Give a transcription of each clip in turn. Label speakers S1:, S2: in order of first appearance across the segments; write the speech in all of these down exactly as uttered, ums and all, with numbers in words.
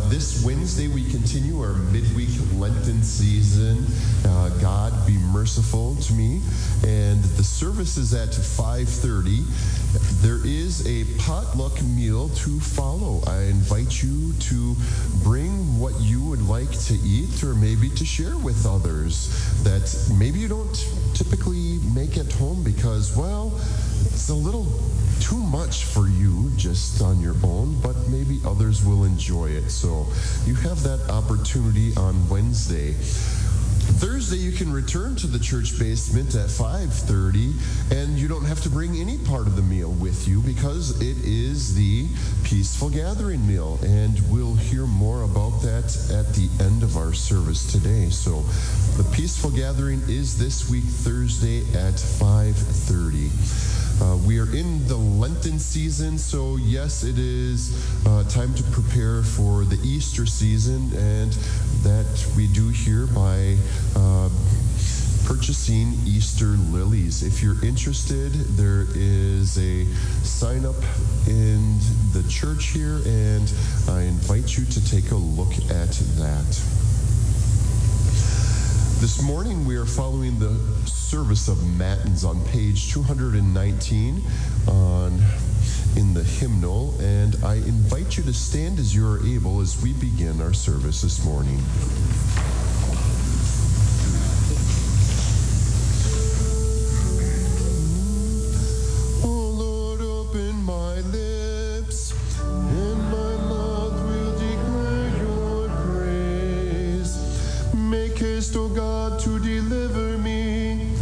S1: this Wednesday, we continue our midweek Lenten season. Uh, God, be merciful to me. And the service is at five thirty. There is a potluck meal to follow. I invite you to bring what you would like to eat or maybe to share with others that maybe you don't typically make at home because, well, it's a little too much for you just on your own, but maybe others will enjoy it. So you have that opportunity on Wednesday. Thursday, you can return to the church basement at five thirty, and you don't have to bring any part of the meal with you because it is the Peaceful Gathering meal, and we'll hear more about that at the end of our service today. So the Peaceful Gathering is this week, Thursday at five thirty. Uh, we are in the Lenten season, so yes, it is uh, time to prepare for the Easter season, and that we do here by uh, purchasing Easter lilies. If you're interested, there is a sign up in the church here, and I invite you to take a look at that. This morning we are following the service of Matins on page two hundred nineteen on in the hymnal, and I invite you to stand as you are able as we begin our service this morning. Oh Lord, open my lips, and my mouth will declare your praise. Make haste, O God, to deliver me.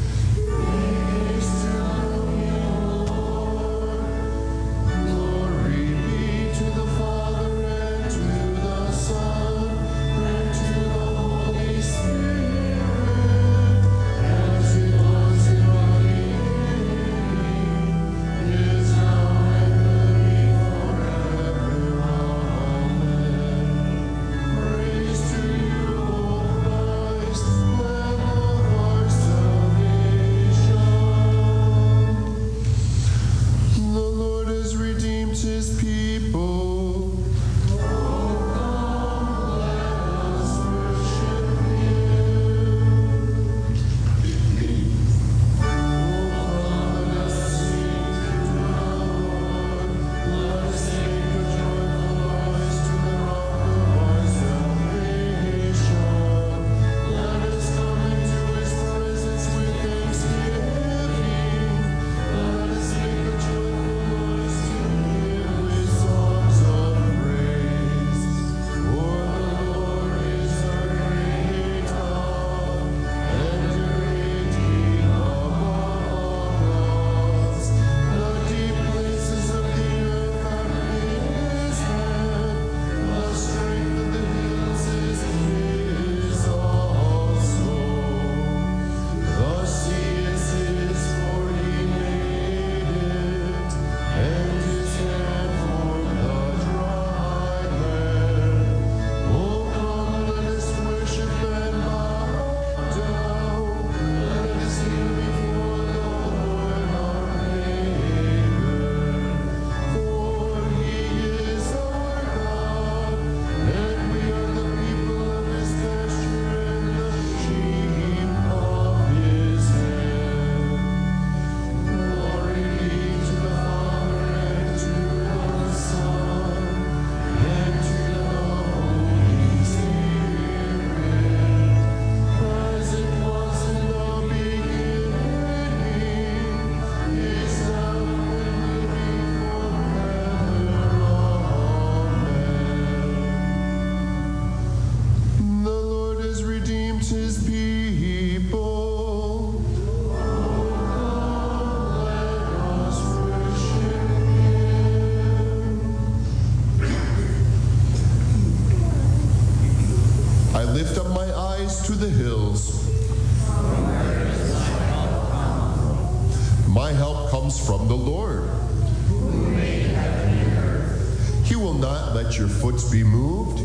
S1: From the Lord, who made heaven and earth. He will not let your foot be moved.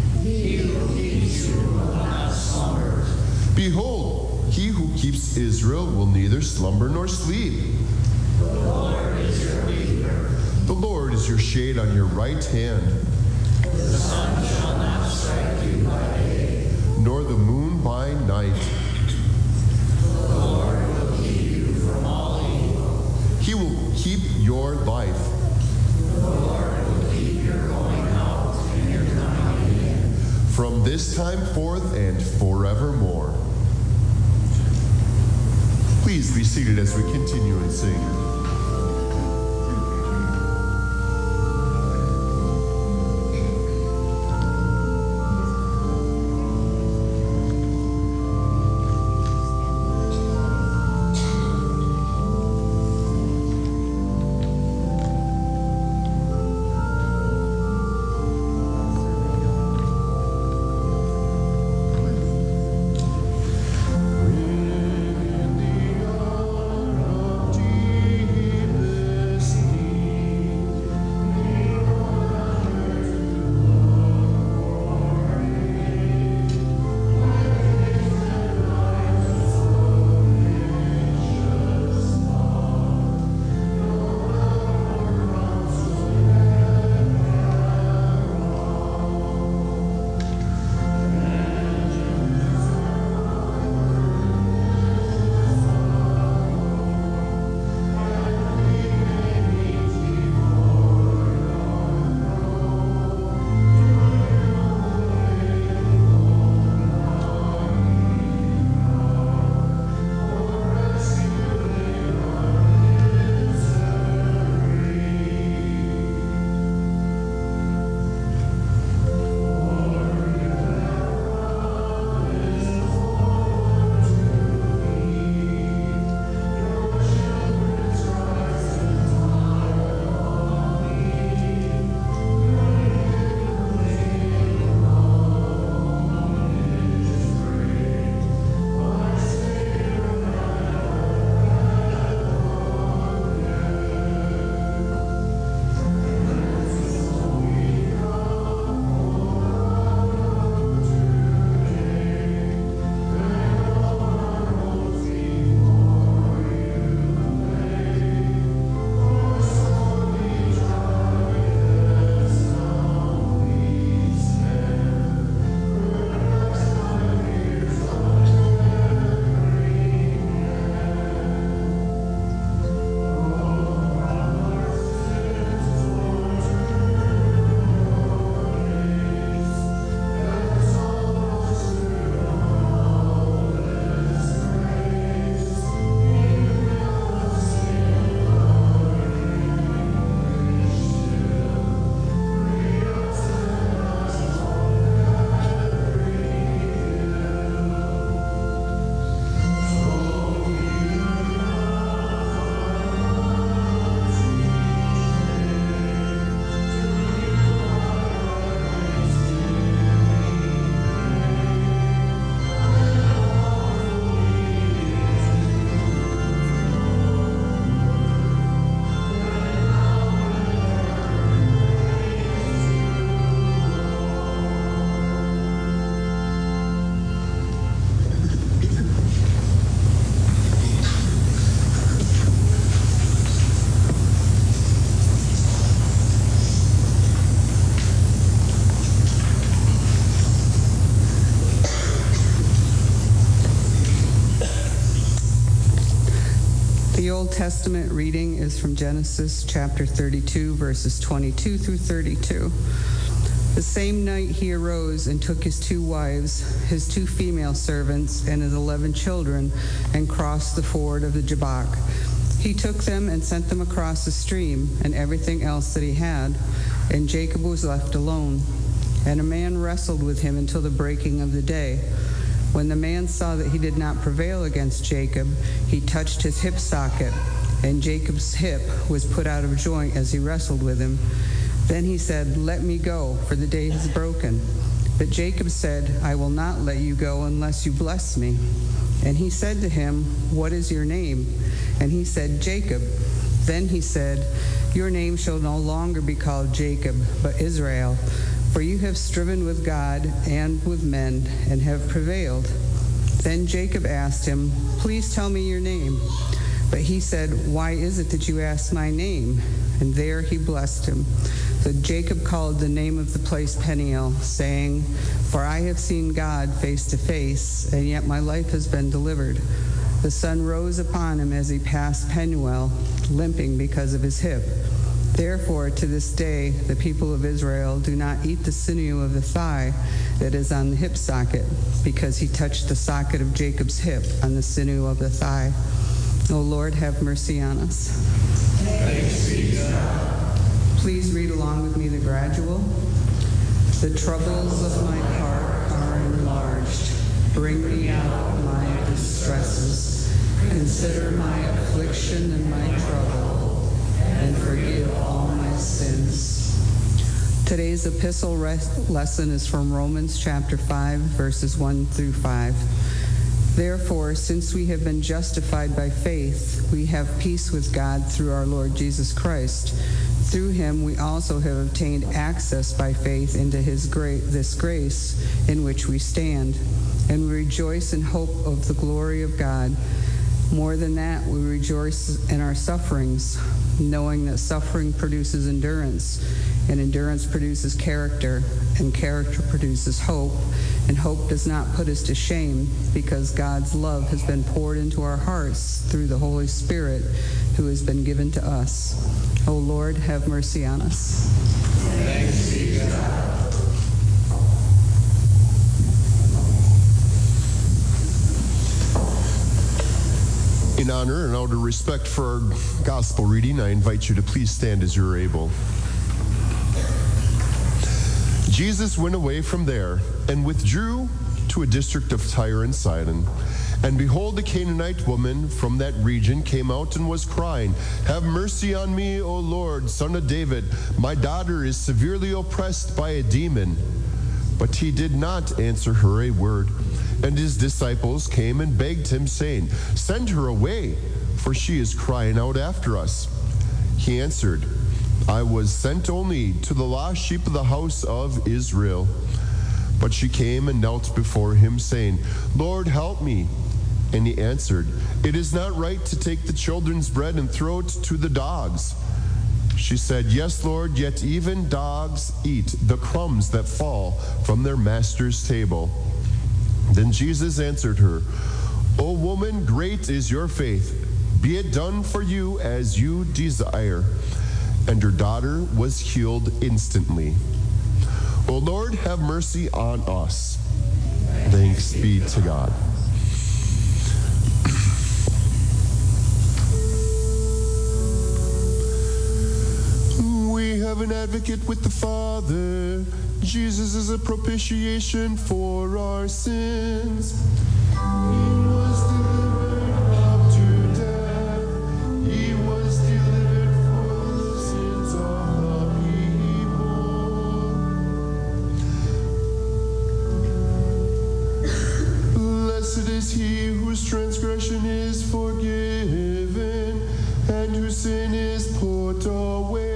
S1: He who keeps you will not slumber. Behold, he who keeps Israel will neither slumber nor sleep. The Lord is your leader. The Lord is your shade on your right hand. The sun shall not strike you by day, nor the moon by night. The Lord will keep you from all evil. He will keep your life. The Lord will keep your going out and your coming in, from this time forth and forevermore. Please be seated as we continue and sing.
S2: The Old Testament reading is from Genesis chapter thirty-two, verses twenty-two through thirty-two. The same night he arose and took his two wives, his two female servants, and his eleven children, and crossed the ford of the Jabbok. He took them and sent them across the stream, and everything else that he had, and Jacob was left alone. And a man wrestled with him until the breaking of the day. When the man saw that he did not prevail against Jacob, he touched his hip socket, and Jacob's hip was put out of joint as he wrestled with him. Then he said, "Let me go, for the day is broken." But Jacob said, "I will not let you go unless you bless me." And he said to him, "What is your name?" And he said, "Jacob." Then he said, "Your name shall no longer be called Jacob, but Israel, for you have striven with God and with men and have prevailed." Then Jacob asked him, "Please tell me your name." But he said, "Why is it that you ask my name?" And there he blessed him. So Jacob called the name of the place Peniel, saying, "For I have seen God face to face, and yet my life has been delivered." The sun rose upon him as he passed Penuel, limping because of his hip. Therefore, to this day, the people of Israel do not eat the sinew of the thigh that is on the hip socket, because he touched the socket of Jacob's hip on the sinew of the thigh. O Lord, have mercy on us.
S3: Thanks be to God.
S2: Please read along with me the gradual. The troubles of my heart are enlarged. Bring me out of my distresses. Consider my affliction and my trouble, and forgive all my sins. Today's epistle res- lesson is from Romans chapter five, verses one through five. Therefore, since we have been justified by faith, we have peace with God through our Lord Jesus Christ. Through him we also have obtained access by faith into his gra- this grace in which we stand, and we rejoice in hope of the glory of God. More than that, we rejoice in our sufferings, knowing that suffering produces endurance, and endurance produces character, and character produces hope, and hope does not put us to shame, because God's love has been poured into our hearts through the Holy Spirit who has been given to us. O Lord, have mercy on us.
S3: Thanks be to God.
S1: In honor and out of respect for our gospel reading, I invite you to please stand as you're able. Jesus went away from there and withdrew to a district of Tyre and Sidon. And behold, a Canaanite woman from that region came out and was crying, "Have mercy on me, O Lord, Son of David. My daughter is severely oppressed by a demon." But he did not answer her a word. And his disciples came and begged him, saying, "Send her away, for she is crying out after us." He answered, "I was sent only to the lost sheep of the house of Israel." But she came and knelt before him, saying, "Lord, help me." And he answered, "It is not right to take the children's bread and throw it to the dogs." She said, "Yes, Lord, yet even dogs eat the crumbs that fall from their master's table." Then Jesus answered her, "O woman, great is your faith. Be it done for you as you desire." And her daughter was healed instantly. O Lord, have mercy on us. Thanks be to God. We have an advocate with the Father. Jesus is a propitiation for our sins. He was delivered up to death. He was delivered for the sins of the people. Blessed is he whose transgression is forgiven and whose sin is put away.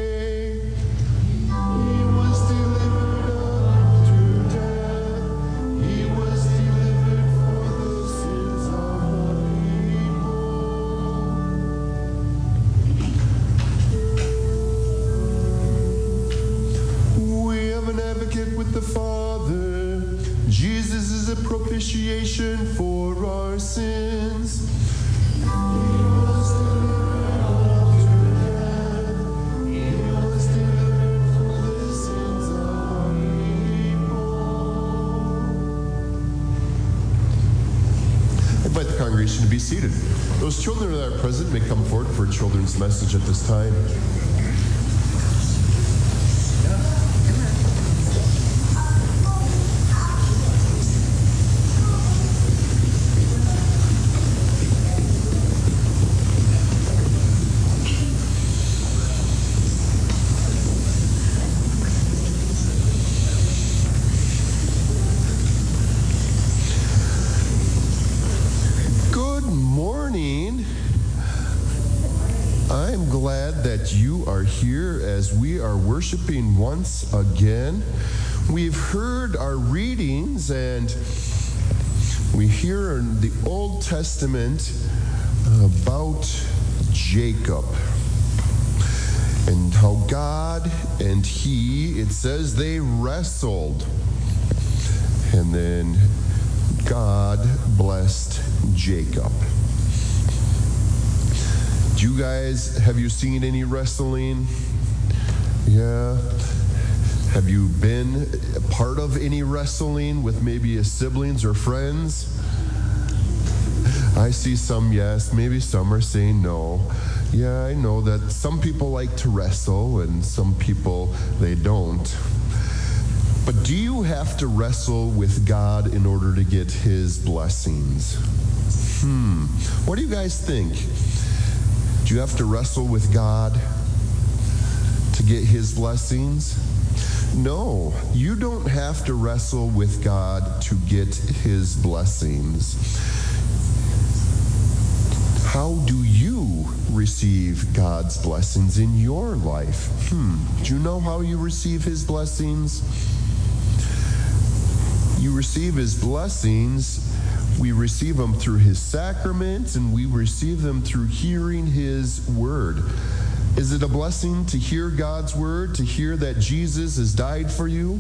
S1: With the Father, Jesus is a propitiation for our sins. He was delivered up to death. He was delivered for the sins of our people. I invite the congregation to be seated. Those children that are present may come forward for a children's message at this time. That you are here as we are worshiping once again. We've heard our readings, and we hear in the Old Testament about Jacob. and how God and he, it says they wrestled. And then God blessed Jacob. Do you guys, have you seen any wrestling? Yeah. Have you been a part of any wrestling with maybe a siblings or friends? I see some yes, maybe some are saying no. Yeah, I know that some people like to wrestle and some people, they don't. But do you have to wrestle with God in order to get his blessings? Hmm. What do you guys think? Do you have to wrestle with God to get his blessings? No, you don't have to wrestle with God to get his blessings. How do you receive God's blessings in your life? Hmm. Do you know how you receive his blessings? You receive his blessings. We receive them through his sacraments, and we receive them through hearing his word. Is it a blessing to hear God's word, to hear that Jesus has died for you?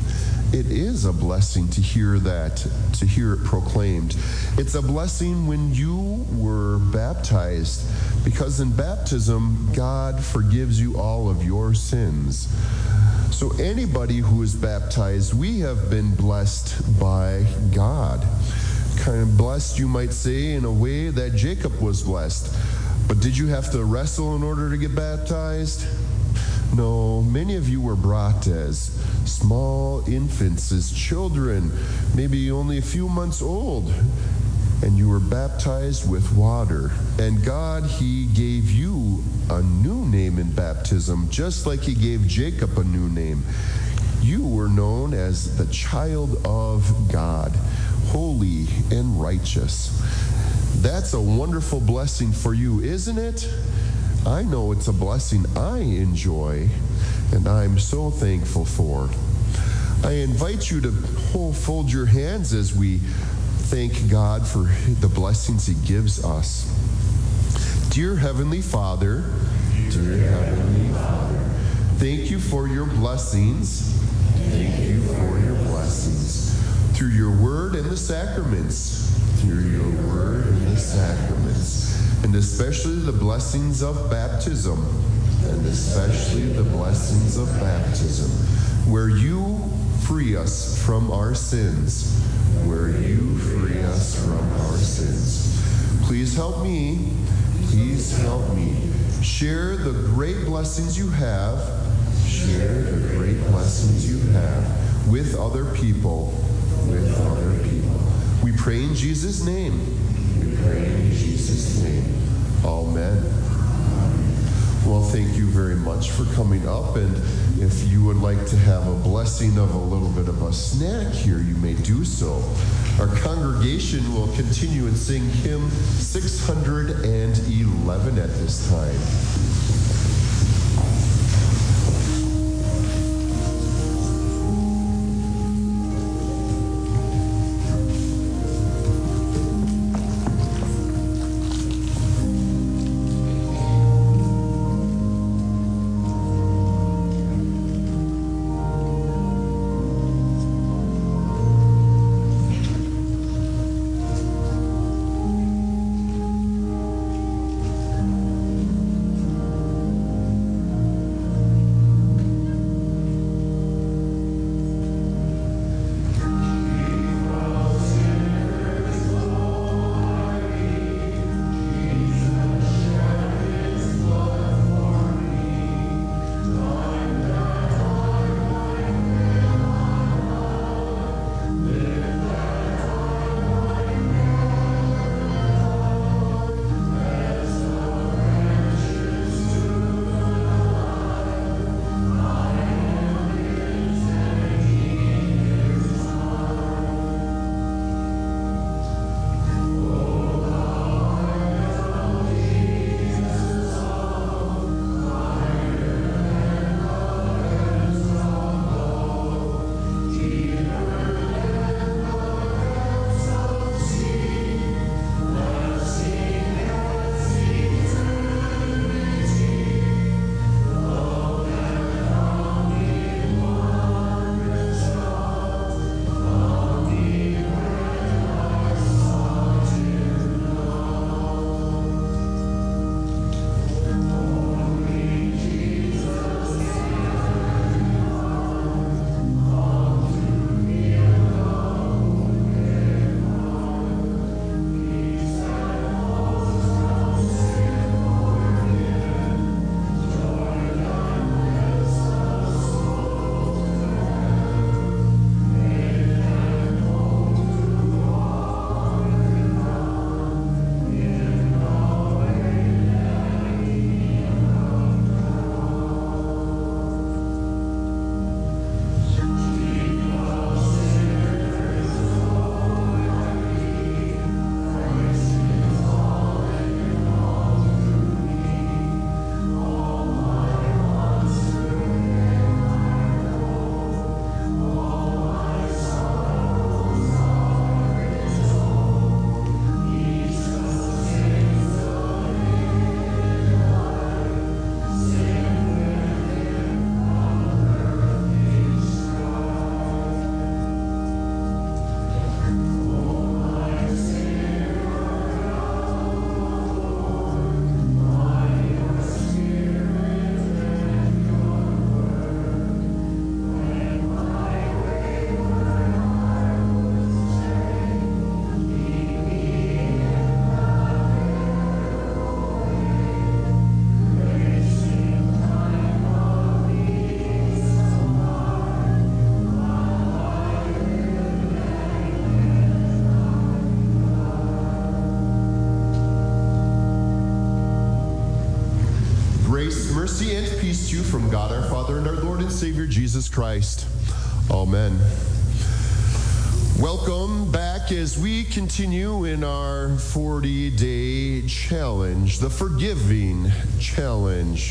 S1: It is a blessing to hear that, to hear it proclaimed. It's a blessing when you were baptized, because in baptism, God forgives you all of your sins. So anybody who is baptized, we have been blessed by God. Kind of blessed, you might say, in a way that Jacob was blessed. But did you have to wrestle in order to get baptized? No, many of you were brought as small infants, as children, maybe only a few months old, and you were baptized with water. And God, he gave you a new name in baptism, just like he gave Jacob a new name. You were known as the child of God, holy and righteous. That's a wonderful blessing for you, isn't it? I know it's a blessing I enjoy, and I'm so thankful for. I invite you to fold your hands as we thank God for the blessings he gives us. Dear Heavenly Father, dear Heavenly Father, thank you for your blessings. Thank you for your blessings. Through your word and the sacraments. Through your word and the sacraments. And especially the blessings of baptism. And especially the blessings of baptism. Where you free us from our sins. Where you free us from our sins. Please help me. Please help me. Share the great blessings you have. Share the great blessings you have with other people. With other people. We pray in Jesus' name. We pray in Jesus' name. Amen. Well, thank you very much for coming up. And if you would like to have a blessing of a little bit of a snack here, you may do so. Our congregation will continue and sing hymn six hundred eleven at this time. Mercy and peace to you from God our Father and our Lord and Savior Jesus Christ. Amen. Welcome back as we continue in our forty-day challenge, the Forgiving Challenge.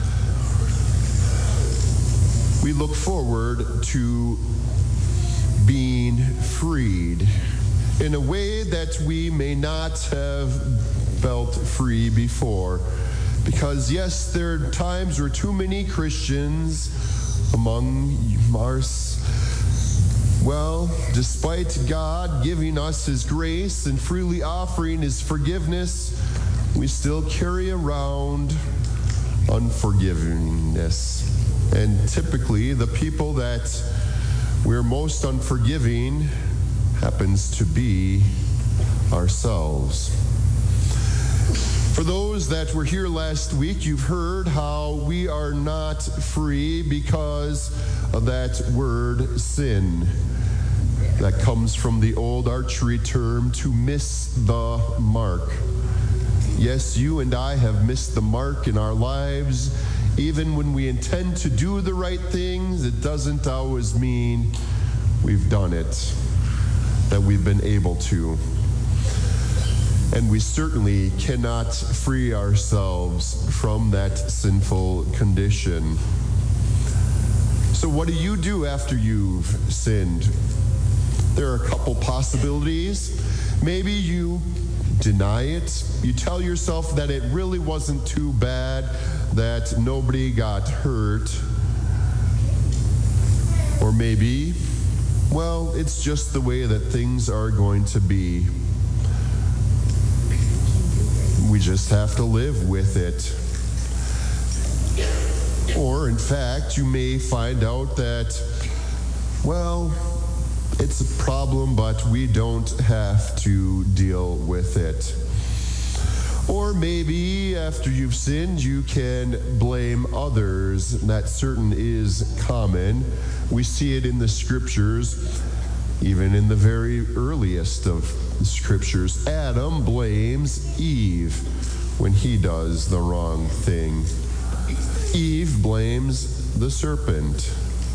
S1: We look forward to being freed in a way that we may not have felt free before. Because yes, there are times where too many Christians among us, well, despite God giving us His grace and freely offering His forgiveness, we still carry around unforgivingness. And typically, the people that we're most unforgiving happens to be ourselves. For those that were here last week, you've heard how we are not free because of that word sin. That comes from the old archery term, to miss the mark. Yes, you and I have missed the mark in our lives. Even when we intend to do the right things, it doesn't always mean we've done it, that we've been able to. And we certainly cannot free ourselves from that sinful condition. So what do you do after you've sinned? There are a couple possibilities. Maybe you deny it. You tell yourself that it really wasn't too bad, that nobody got hurt. Or maybe, well, it's just the way that things are going to be. We just have to live with it. Or, in fact, you may find out that, well, it's a problem, but we don't have to deal with it. Or maybe after you've sinned, you can blame others. That certainly is common. We see it in the scriptures, even in the very earliest of the scriptures. Adam blames Eve when he does the wrong thing. Eve blames the serpent.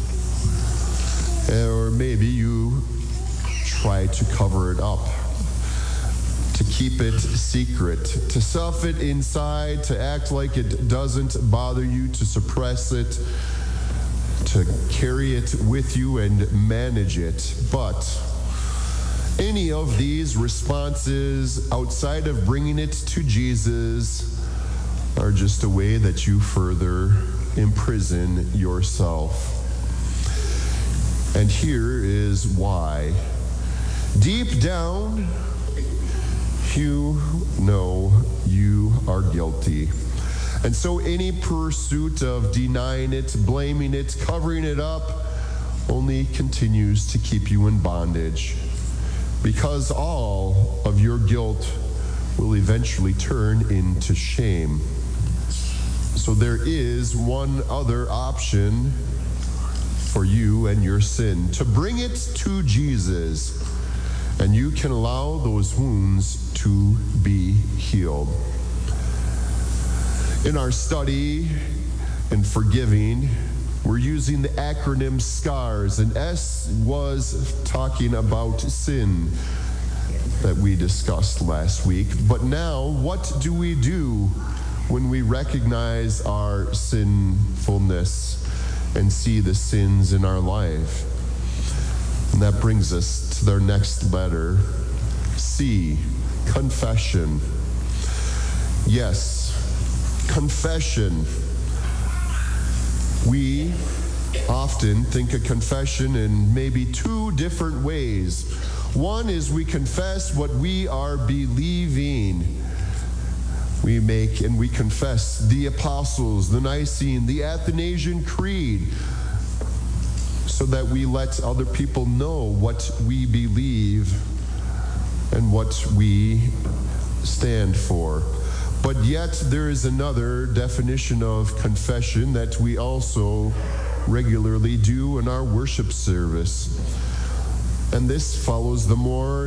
S1: Or maybe you try to cover it up, to keep it secret, to stuff it inside, to act like it doesn't bother you, to suppress it, to carry it with you and manage it. But any of these responses outside of bringing it to Jesus are just a way that you further imprison yourself. And here is why. Deep down, you know you are guilty. And so any pursuit of denying it, blaming it, covering it up, only continues to keep you in bondage. Because all of your guilt will eventually turn into shame. So there is one other option for you and your sin, to bring it to Jesus, and you can allow those wounds to be healed. In our study in forgiving, we're using the acronym SCARS, and S was talking about sin that we discussed last week. But now, what do we do when we recognize our sinfulness and see the sins in our life? And that brings us to their next letter, C, confession. Yes, confession. We often think of confession in maybe two different ways. One is we confess what we are believing. We make and we confess the Apostles, the Nicene, the Athanasian Creed, so that we let other people know what we believe and what we stand for. But yet there is another definition of confession that we also regularly do in our worship service. And this follows the more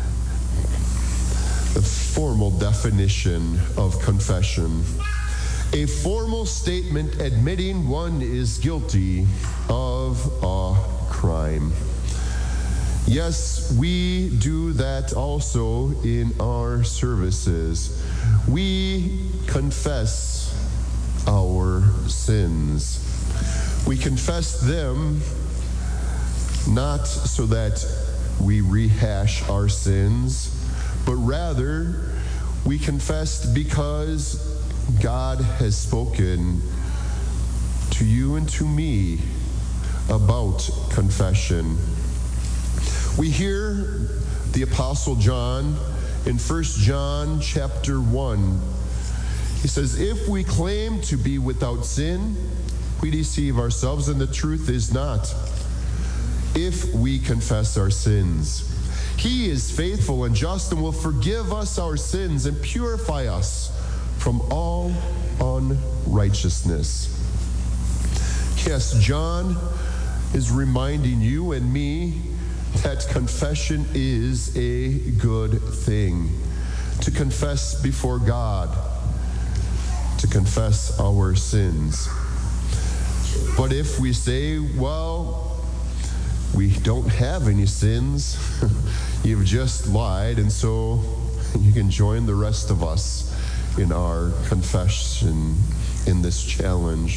S1: the formal definition of confession. a formal statement admitting one is guilty of a crime. Yes, we do that also in our services. We confess our sins. We confess them not so that we rehash our sins, but rather we confess because God has spoken to you and to me about confession. We hear the Apostle John in First John chapter one. He says, if we claim to be without sin, we deceive ourselves and the truth is not. If we confess our sins, he is faithful and just and will forgive us our sins and purify us from all unrighteousness. Yes, John is reminding you and me that confession is a good thing. To confess before God, to confess our sins. But if we say, well, we don't have any sins, you've just lied, and so you can join the rest of us in our confession in this challenge.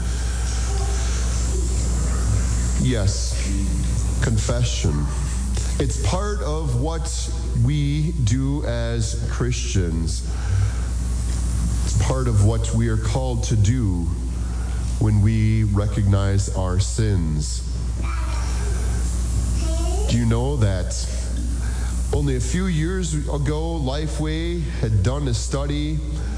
S1: Yes, confession. It's part of what we do as Christians. It's part of what we are called to do when we recognize our sins. Do you know that only a few years ago, Lifeway had done a study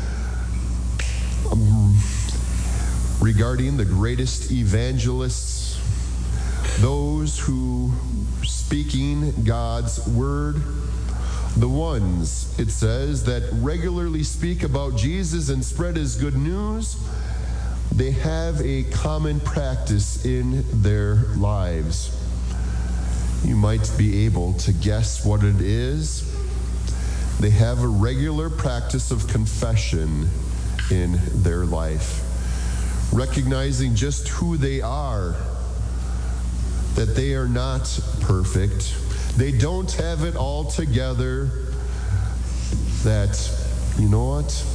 S1: um, regarding the greatest evangelists, those who speaking God's word, the ones, it says, that regularly speak about Jesus and spread his good news, they have a common practice in their lives. You might be able to guess what it is. They have a regular practice of confession in their life, recognizing just who they are, that they are not perfect, they don't have it all together, that, you know what,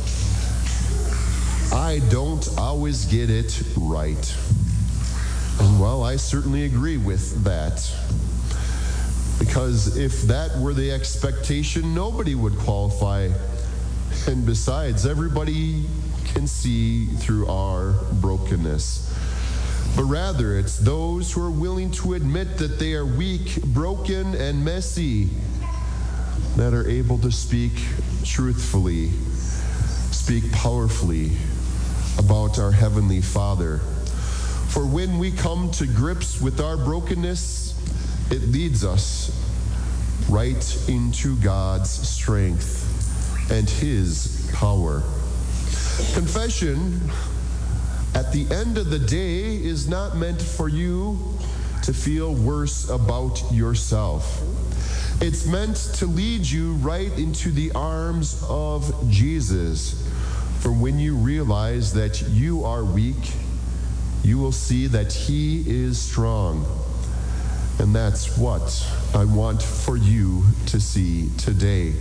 S1: I don't always get it right. And well, I certainly agree with that. Because if that were the expectation, nobody would qualify. And besides, everybody can see through our brokenness. But rather, it's those who are willing to admit that they are weak, broken, and messy that are able to speak truthfully, speak powerfully about our Heavenly Father. For when we come to grips with our brokenness, it leads us right into God's strength and his power. Confession, at the end of the day, is not meant for you to feel worse about yourself. It's meant to lead you right into the arms of Jesus. For when you realize that you are weak, you will see that he is strong. And that's what I want for you to see today.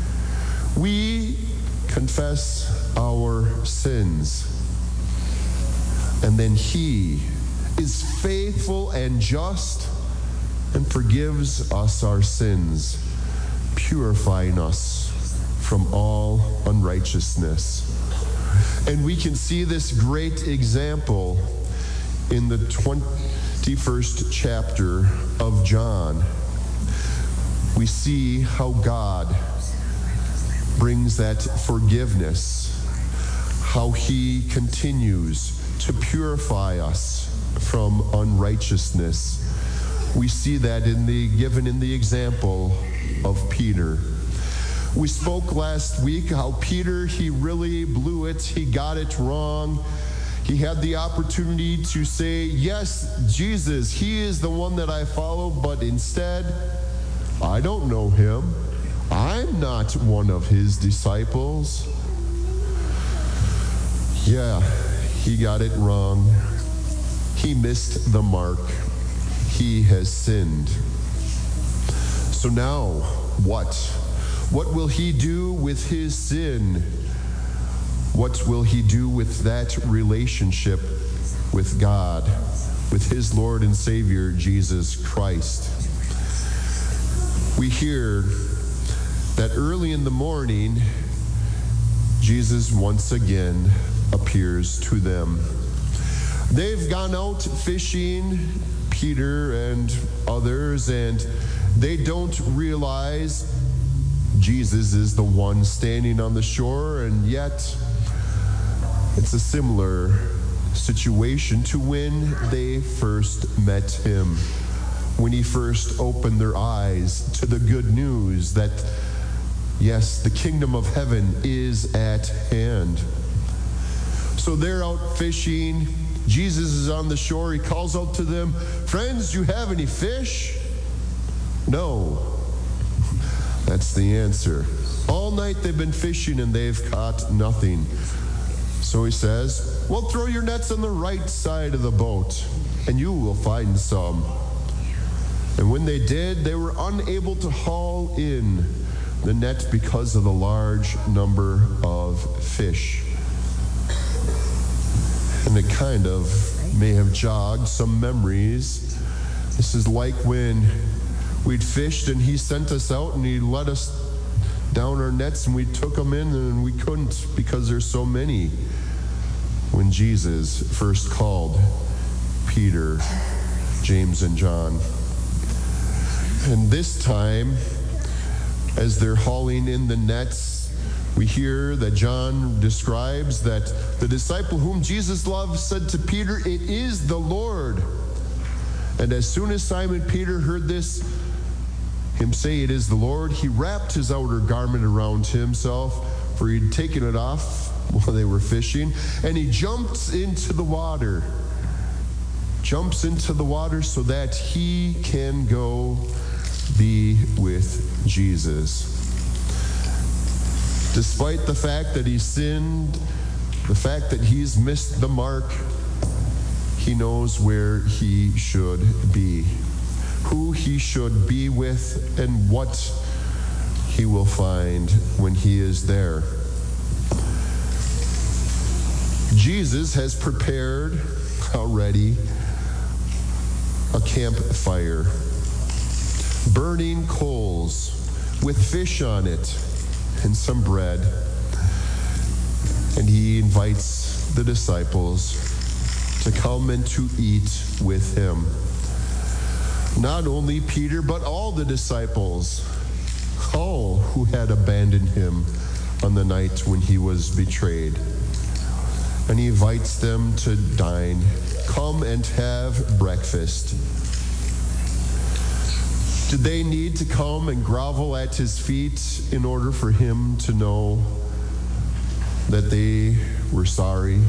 S1: We confess our sins, and then he is faithful and just and forgives us our sins, purifying us from all unrighteousness. And we can see this great example in the twenty-first chapter of John. We see how God brings that forgiveness, how he continues to purify us from unrighteousness. We see that in the given in the example of Peter. We spoke last week how Peter, he really blew it. He got it wrong. He had the opportunity to say, yes, Jesus, he is the one that I follow, but instead, I don't know him. I'm not one of his disciples. Yeah, he got it wrong. He missed the mark. He has sinned. So now, what? What will he do with his sin? What will he do with that relationship with God, with his Lord and Savior, Jesus Christ? We hear that early in the morning, Jesus once again appears to them. They've gone out fishing, Peter and others, and they don't realize Jesus is the one standing on the shore, and yet it's a similar situation to when they first met him, when he first opened their eyes to the good news that, yes, the kingdom of heaven is at hand. So they're out fishing. Jesus is on the shore. He calls out to them, "Friends, do you have any fish?" No. That's the answer. All night they've been fishing and they've caught nothing. So he says, "Well, throw your nets on the right side of the boat and you will find some." And when they did, they were unable to haul in the net because of the large number of fish. And it kind of may have jogged some memories. This is like when we'd fished and he sent us out and he let us down our nets and we took them in and we couldn't because there's so many. When Jesus first called Peter, James, and John. And this time, as they're hauling in the nets, we hear that John describes that the disciple whom Jesus loved said to Peter, "It is the Lord." And as soon as Simon Peter heard this, him say, "It is the Lord," he wrapped his outer garment around himself, for he'd taken it off while they were fishing, and he jumps into the water. Jumps into the water so that he can go be with Jesus. Despite the fact that he sinned, the fact that he's missed the mark, he knows where he should be, who he should be with, and what he will find when he is there. Jesus has prepared already a campfire, burning coals with fish on it and some bread. And he invites the disciples to come and to eat with him. Not only Peter, but all the disciples, all who had abandoned him on the night when he was betrayed. And he invites them to dine. Come and have breakfast. Did they need to come and grovel at his feet in order for him to know that they were sorry?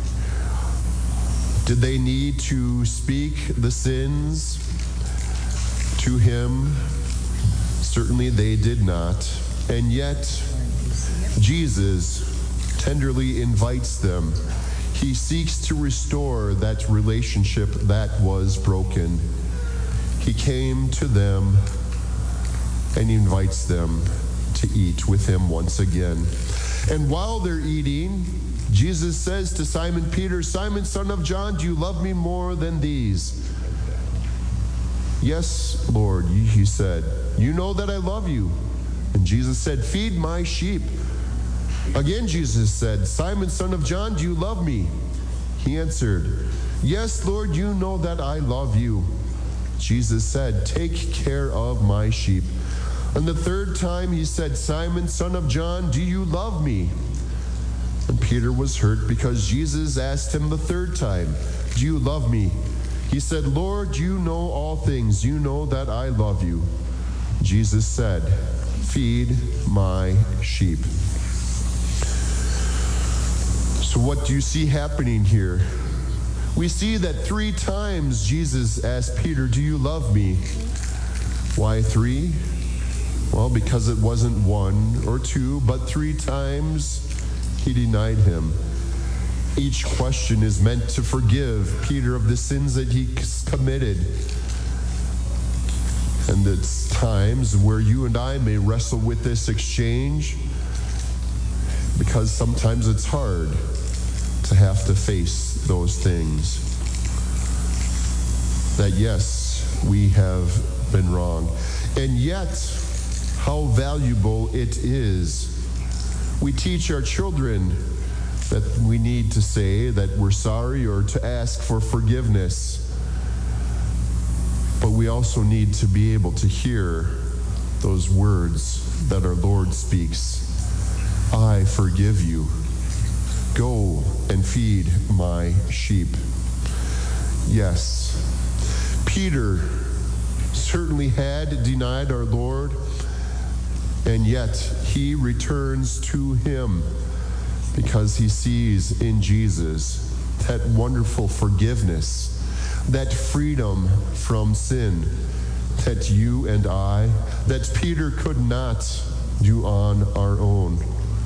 S1: Did they need to speak the sins to him? Certainly they did not. And yet, Jesus tenderly invites them. He seeks to restore that relationship that was broken. He came to them and he invites them to eat with him once again. And while they're eating, Jesus says to Simon Peter, "Simon, son of John, do you love me more than these?" "Yes, Lord," he said. "You know that I love you." And Jesus said, "Feed my sheep." Again, Jesus said, "Simon, son of John, do you love me?" He answered, "Yes, Lord, you know that I love you." Jesus said, "Take care of my sheep." And the third time he said, "Simon, son of John, do you love me?" And Peter was hurt because Jesus asked him the third time, "Do you love me?" He said, "Lord, you know all things. You know that I love you." Jesus said, "Feed my sheep." So what do you see happening here? We see that three times Jesus asked Peter, "Do you love me?" Why three? Well, because it wasn't one or two, but three times he denied him. Each question is meant to forgive Peter of the sins that he committed. And it's times where you and I may wrestle with this exchange because sometimes it's hard to have to face those things. That yes, we have been wrong. And yet, how valuable it is. We teach our children that we need to say that we're sorry or to ask for forgiveness. But we also need to be able to hear those words that our Lord speaks. I forgive you. Go and feed my sheep. Yes, Peter certainly had denied our Lord, and yet he returns to him because he sees in Jesus that wonderful forgiveness, that freedom from sin that you and I, that Peter could not do on our own.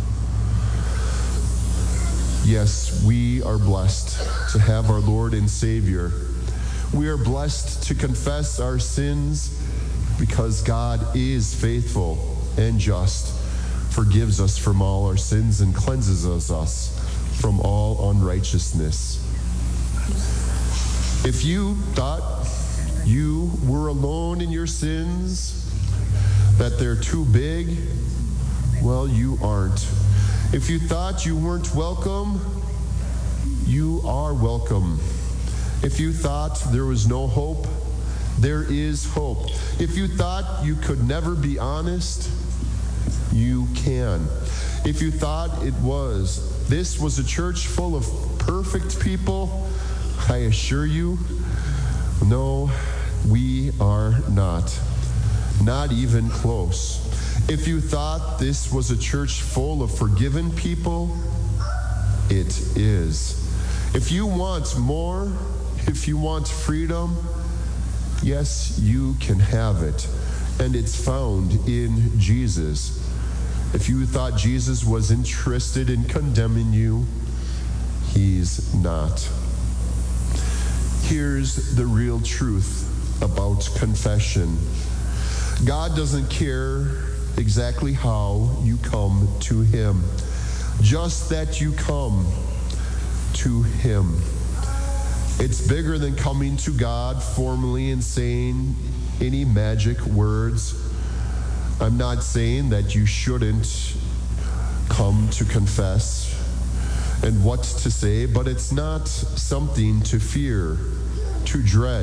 S1: Yes, we are blessed to have our Lord and Savior. We are blessed to confess our sins because God is faithful and just, forgives us from all our sins and cleanses us from all unrighteousness. If you thought you were alone in your sins, that they're too big, well, you aren't. If you thought you weren't welcome, you are welcome. If you thought there was no hope, there is hope. If you thought you could never be honest, you can. If you thought it was, this was a church full of perfect people, I assure you, no, we are not. Not even close. If you thought this was a church full of forgiven people, it is. If you want more, if you want freedom, yes, you can have it. And it's found in Jesus. If you thought Jesus was interested in condemning you, he's not. Here's the real truth about confession. God doesn't care exactly how you come to him, just that you come to him. It's bigger than coming to God formally and saying any magic words. I'm not saying that you shouldn't come to confess and what to say, but it's not something to fear, to dread.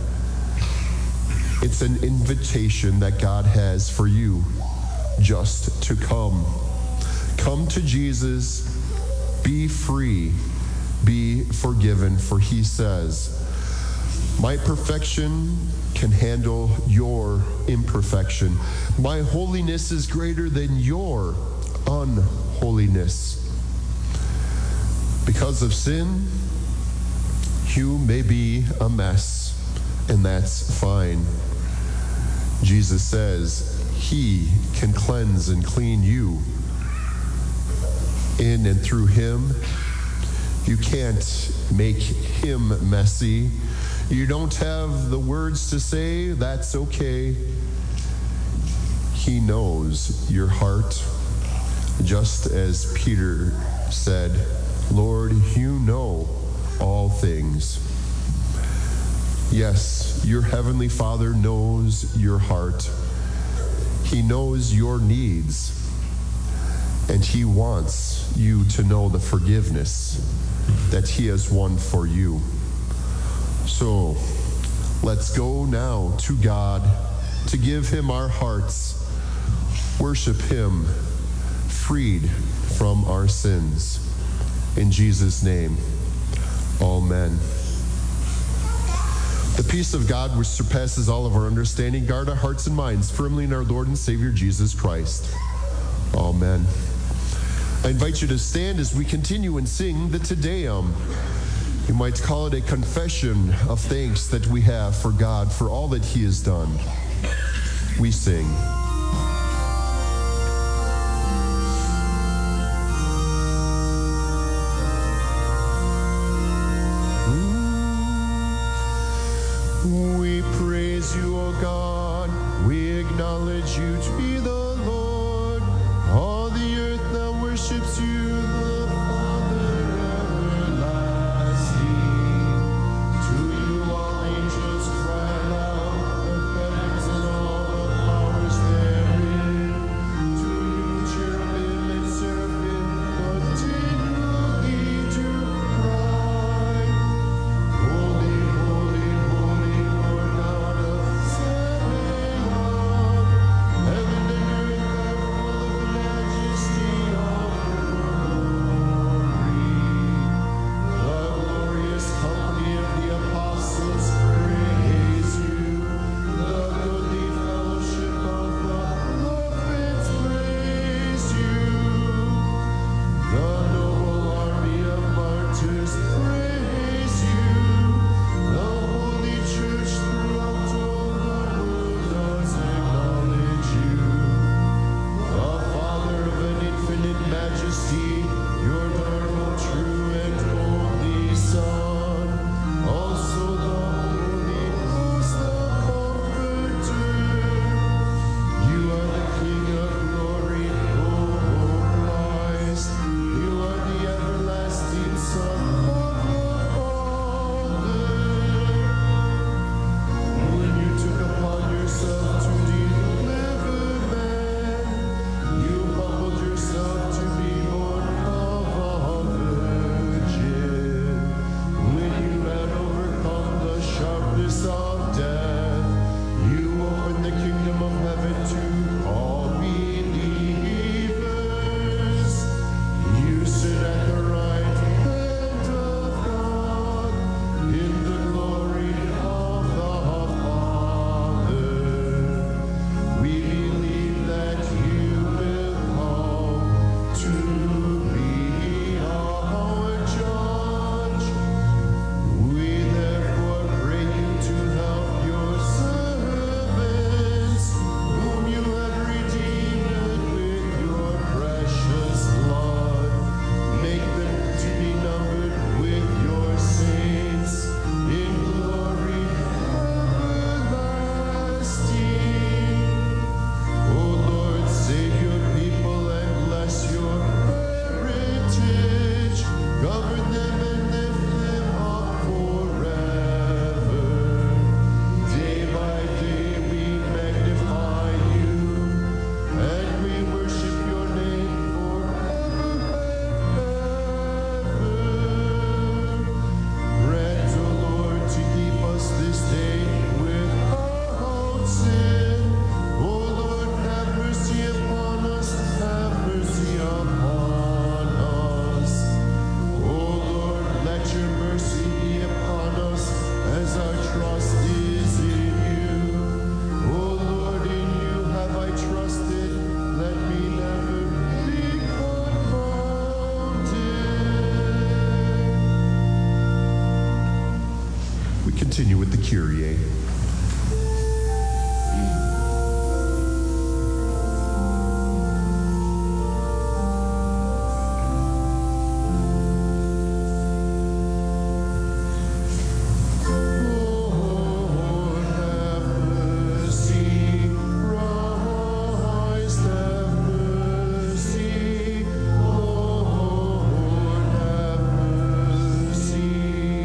S1: It's an invitation that God has for you just to come. Come to Jesus, be free, be forgiven, for he says, my perfection can handle your imperfection. My holiness is greater than your unholiness. Because of sin, you may be a mess, and that's fine. Jesus says he can cleanse and clean you. In and through him, you can't make him messy. You don't have the words to say, that's okay. He knows your heart, just as Peter said, Lord, you know all things. Yes, your heavenly Father knows your heart. He knows your needs, and he wants you to know the forgiveness that he has won for you. So let's go now to God to give him our hearts, worship him, freed from our sins. In Jesus' name, amen. The peace of God, which surpasses all of our understanding, guard our hearts and minds firmly in our Lord and Savior Jesus Christ. Amen. I invite you to stand as we continue and sing the Te Deum. You might call it a confession of thanks that we have for God for all that he has done. We sing. God, we acknowledge you to be the Lord. All the earth now worships you, the Father everlasting. To you all angels cry aloud, the heavens and all the powers therein. To you cherubim and seraphim continually do cry. Holy, holy, holy, Lord God of Sabaoth. Heaven and earth are full of the majesty of your glory. The glorious company of the apostles praise you. The goodly fellowship of the prophets praise you. The noble army of martyrs praise you. The holy church throughout all the world does acknowledge you. The Father of an infinite majesty, your eternal, true, and only Son, also the Holy Ghost, the Comforter. You are the King of glory, O Christ. You are the everlasting Son of the Father. When you took upon yourself to deliver man, you humbled yourself to be born of a virgin. When you had overcome the sharpness of death, you opened the kingdom of heaven to all believers. You sit at the right hand of God in the glory of the Father. We believe that you will come to be our judge. We therefore pray you to help your servants, whom you have redeemed with your precious blood. Make them to be numbered with your saints in glory everlasting. O Lord, save your people and bless your heritage. Govern them and lift them up forever. Day by day we magnify you, and we worship your name forever and ever. Grant, O Lord, to keep us this day without sin. O Lord, have mercy upon us, have mercy upon us. O Lord, let your mercy be upon us as our trust is in you. O Lord, in you have I trusted, let me never be confounded. We continue with the Kyrie. Lord, have mercy. Christ, have mercy. Lord, have mercy.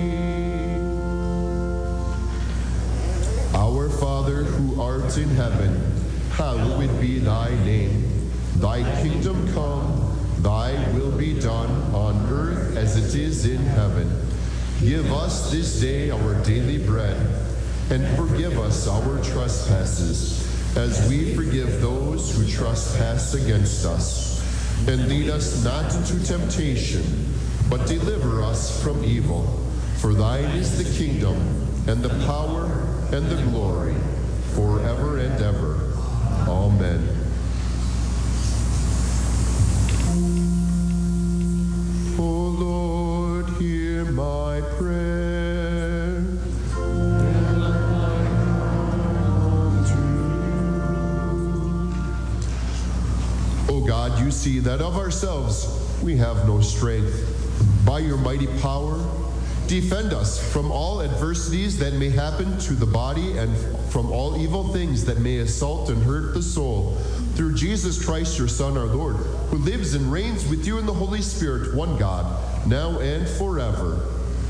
S1: Our Father, who art in heaven, hallowed be thy name. Thy kingdom come, thy will be done on earth as it is in heaven. Give us this day our daily bread, and forgive us our trespasses, as we forgive those who trespass against us. And lead us not into temptation, but deliver us from evil. For thine is the kingdom, and the power, and the glory, forever and ever. Amen. O Lord, hear my prayer. And let my come to you. O God, you see that of ourselves we have no strength. By your mighty power, Defend us from all adversities that may happen to the body and from all evil things that may assault and hurt the soul. Through Jesus Christ, your Son, our Lord, who lives and reigns with you in the Holy Spirit, one God, now and forever.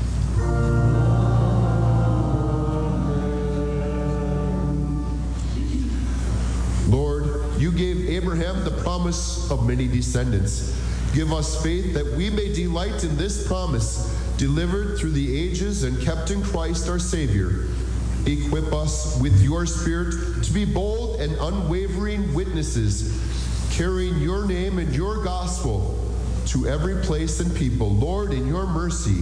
S1: Lord, you gave Abraham the promise of many descendants. Give us faith that we may delight in this promise, delivered through the ages and kept in Christ our Savior. Equip us with your Spirit to be bold and unwavering witnesses, carrying your name and your gospel to every place and people. Lord, in your mercy.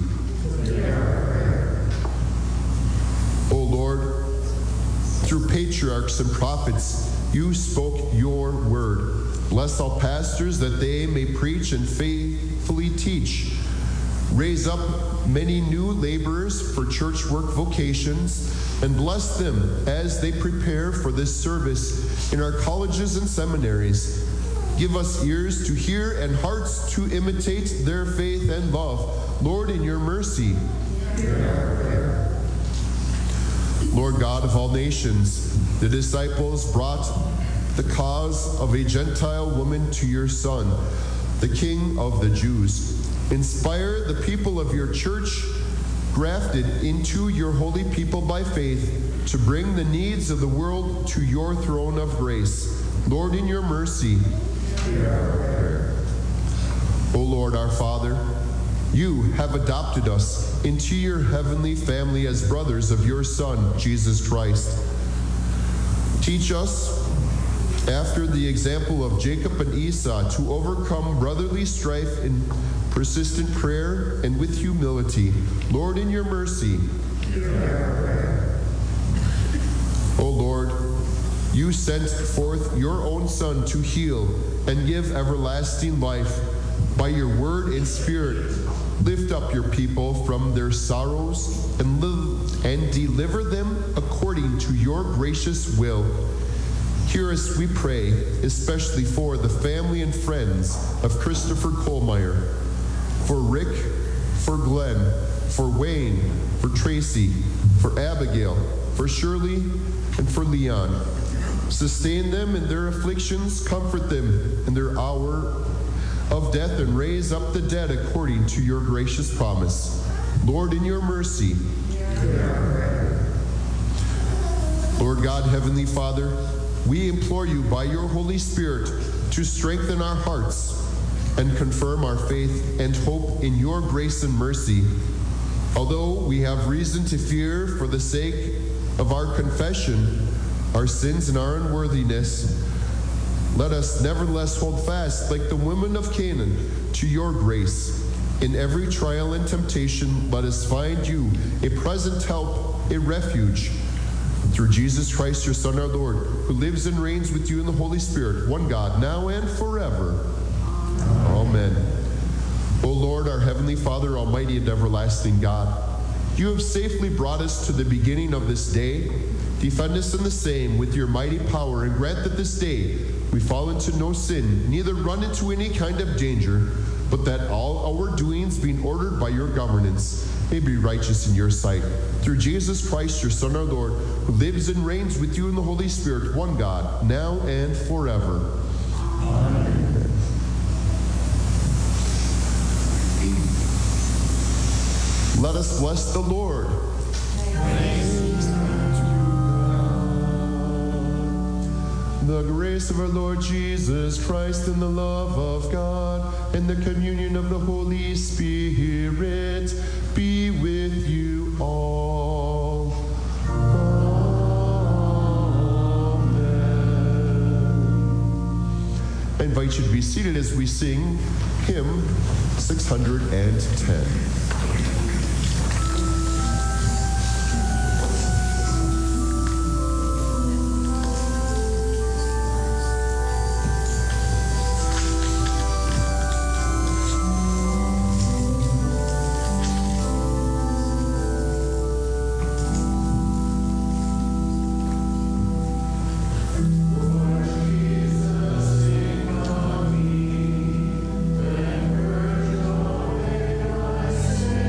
S1: O Lord, through patriarchs and prophets, you spoke your word. Bless all pastors that they may preach and faithfully teach. Raise up many new laborers for church work vocations, and bless them as they prepare for this service in our colleges and seminaries. Give us ears to hear and hearts to imitate their faith and love. Lord, in your mercy. Lord God of all nations, the disciples brought the cause of a Gentile woman to your Son, the King of the Jews. Inspire the people of your church, grafted into your holy people by faith, to bring the needs of the world to your throne of grace. Lord, in your mercy. O Lord, our Father, you have adopted us into your heavenly family as brothers of your Son, Jesus Christ. Teach us, after the example of Jacob and Esau, to overcome brotherly strife in persistent prayer and with humility. Lord, in your mercy. O Lord, you sent forth your own Son to heal and give everlasting life. By your word and Spirit, lift up your people from their sorrows and, live, and deliver them according to your gracious will. Hear us, we pray, especially for the family and friends of Christopher Kohlmeyer, for Rick, for Glenn, for Wayne, for Tracy, for Abigail, for Shirley, and for Leon. Sustain them in their afflictions, comfort them in their hour of death, and raise up the dead according to your gracious promise. Lord, in your mercy. Lord God, Heavenly Father, we implore you by your Holy Spirit to strengthen our hearts and confirm our faith and hope in your grace and mercy. Although we have reason to fear for the sake of our confession, our sins and our unworthiness, let us nevertheless hold fast, like the women of Canaan, to your grace. In every trial and temptation, let us find you a present help, a refuge. Through Jesus Christ, your Son, our Lord, who lives and reigns with you in the Holy Spirit, one God, now and forever. Amen. O Lord, our Heavenly Father, Almighty and everlasting God, you have safely brought us to the beginning of this day. Defend us in the same with your mighty power, and grant that this day we fall into no sin, neither run into any kind of danger, but that all our doings, being ordered by your governance, may be righteous in your sight. Through Jesus Christ, your Son, our Lord, who lives and reigns with you in the Holy Spirit, one God, now and forever. Amen. Let us bless the Lord. The grace of our Lord Jesus Christ and the love of God and the communion of the Holy Spirit be with you all. Amen. I invite you to be seated as we sing hymn six hundred ten.
S3: Say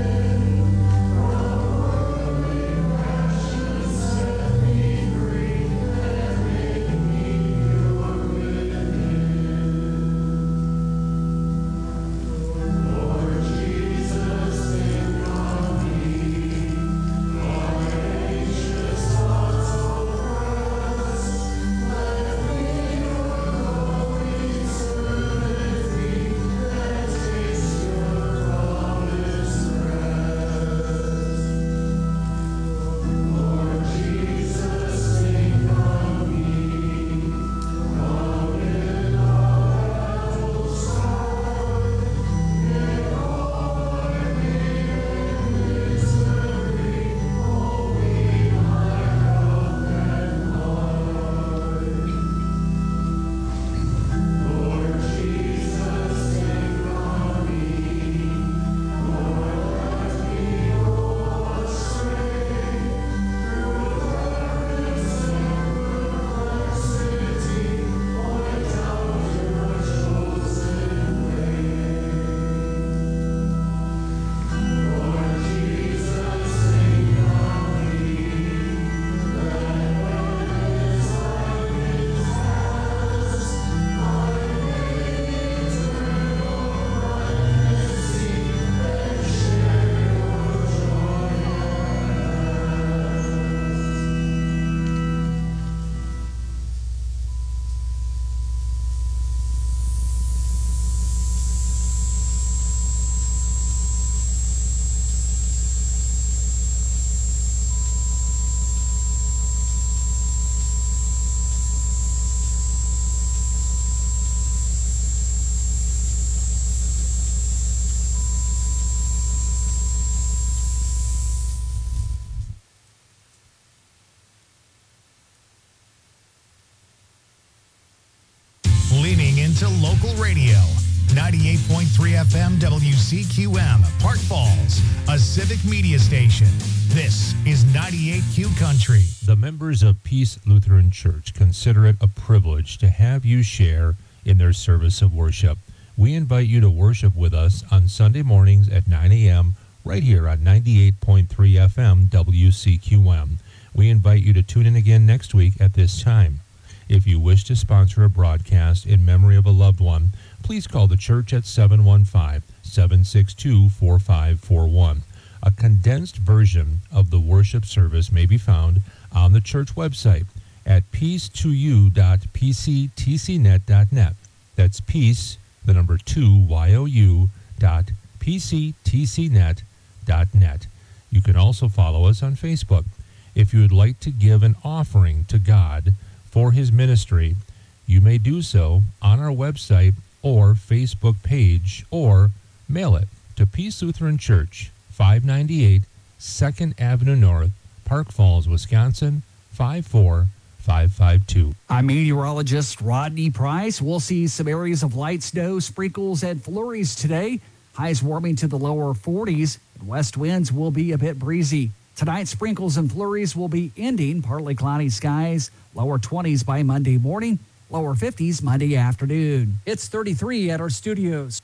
S4: to local radio. ninety-eight point three F M W C Q M, Park Falls, a civic media station. This is ninety-eight Q Country.
S5: The members of Peace Lutheran Church consider it a privilege to have you share in their service of worship. We invite you to worship with us on Sunday mornings at nine a.m. right here on ninety-eight point three F M W C Q M. We invite you to tune in again next week at this time. If you wish to sponsor a broadcast in memory of a loved one, please call the church at seven one five, seven six two, four five four one. A condensed version of the worship service may be found on the church website at peace two u dot p c t c net dot net. That's peace, the number two, Y O U, dot p c t c net dot net. You can also follow us on Facebook. If you would like to give an offering to God for his ministry, you may do so on our website or Facebook page, or mail it to Peace Lutheran Church, five ninety-eight second Avenue North, Park Falls, Wisconsin, five four five five two.
S6: I'm meteorologist Rodney Price. We'll see some areas of light snow, sprinkles, and flurries today. Highs warming to the lower forties, and west winds will be a bit breezy. Tonight, sprinkles and flurries will be ending. Partly cloudy skies, lower twenties by Monday morning, lower fifties Monday afternoon. It's thirty-three at our studios.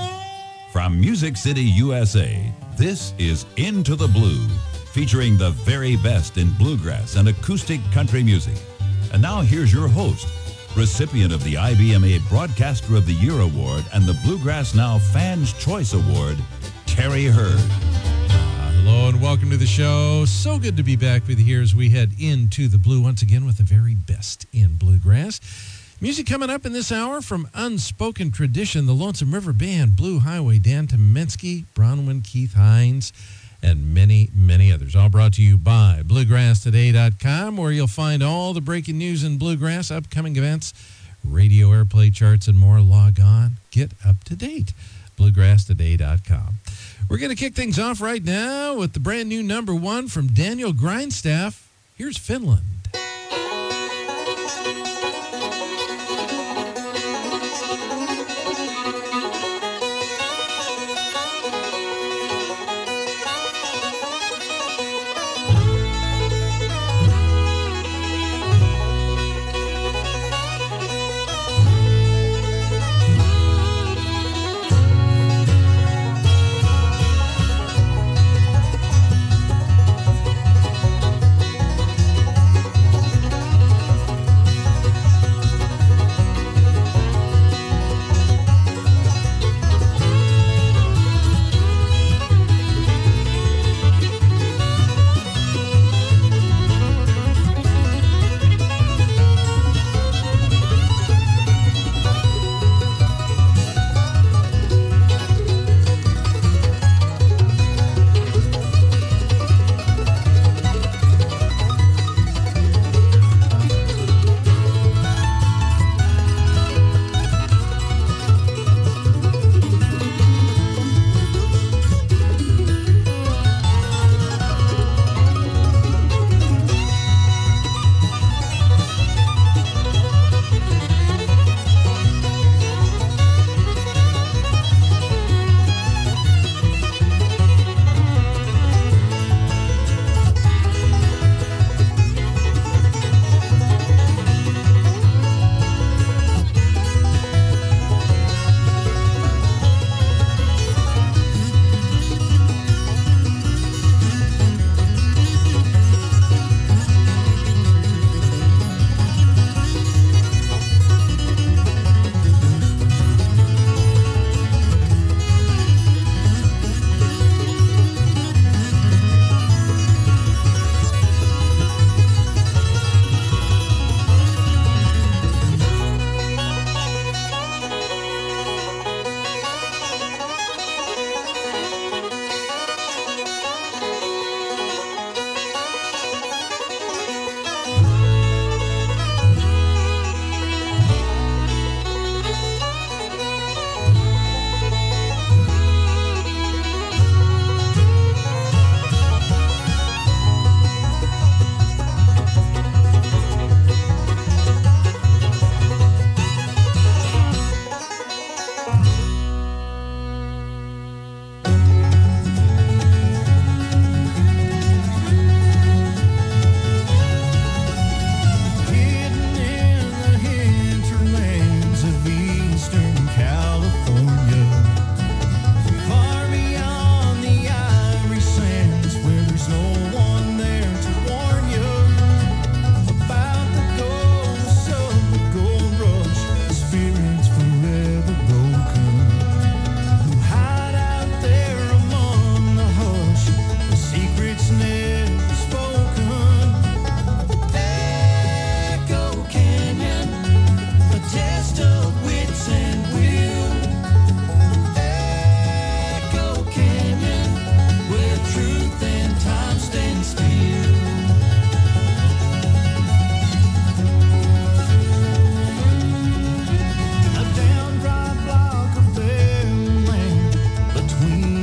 S7: From Music City, U S A, this is Into the Blue, featuring the very best in bluegrass and acoustic country music. And now here's your host, recipient of the I B M A Broadcaster of the Year Award and the Bluegrass Now Fans Choice Award, Terry Hurd.
S8: Hello and welcome to the show. So good to be back with you here as we head into the blue once again with the very best in bluegrass. Music coming up in this hour from Unspoken Tradition, the Lonesome River Band, Blue Highway, Dan Tomensky, Bronwyn Keith Hines, and many, many others. All brought to you by bluegrass today dot com, where you'll find all the breaking news in bluegrass, upcoming events, radio airplay charts, and more. Log on. Get up to date. bluegrass today dot com. We're going to kick things off right now with the brand new number one from Daniel Grindstaff. Here's Finland.